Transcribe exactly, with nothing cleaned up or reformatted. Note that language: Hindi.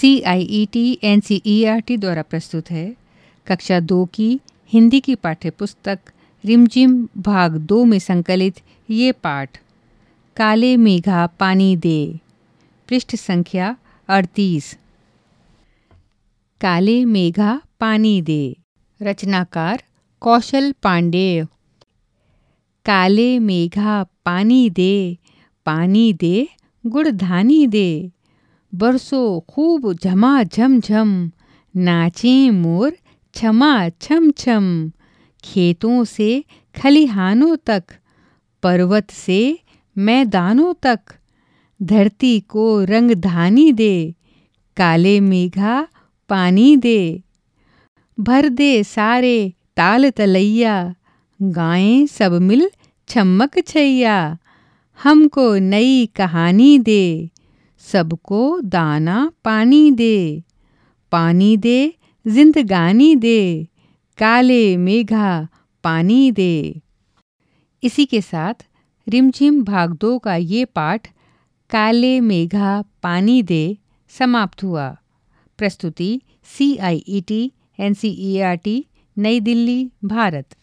C I E T N C E R T द्वारा प्रस्तुत है कक्षा दो की हिंदी की पाठ्यपुस्तक रिमझिम भाग दो में संकलित ये पाठ काले मेघा पानी दे, पृष्ठ संख्या अड़तीस। काले मेघा पानी दे, रचनाकार कौशल पांडेय। काले मेघा पानी दे, पानी दे गुड़धानी दे, बरसो खूब झमा झम झम, नाचे मोर छमा छम छम। खेतों से खलिहानों तक, पर्वत से मैदानों तक, धरती को रंगधानी दे, काले मेघा पानी दे। भर दे सारे ताल तलैया, गाएं सब मिल छम्मक छैया। हमको नई कहानी दे, सबको दाना पानी दे, पानी दे जिंदगानी दे, काले मेघा पानी दे। इसी के साथ रिमझिम भाग दो का ये पाठ काले मेघा पानी दे समाप्त हुआ। प्रस्तुति C I E T N C E R T, New Delhi, Bharat.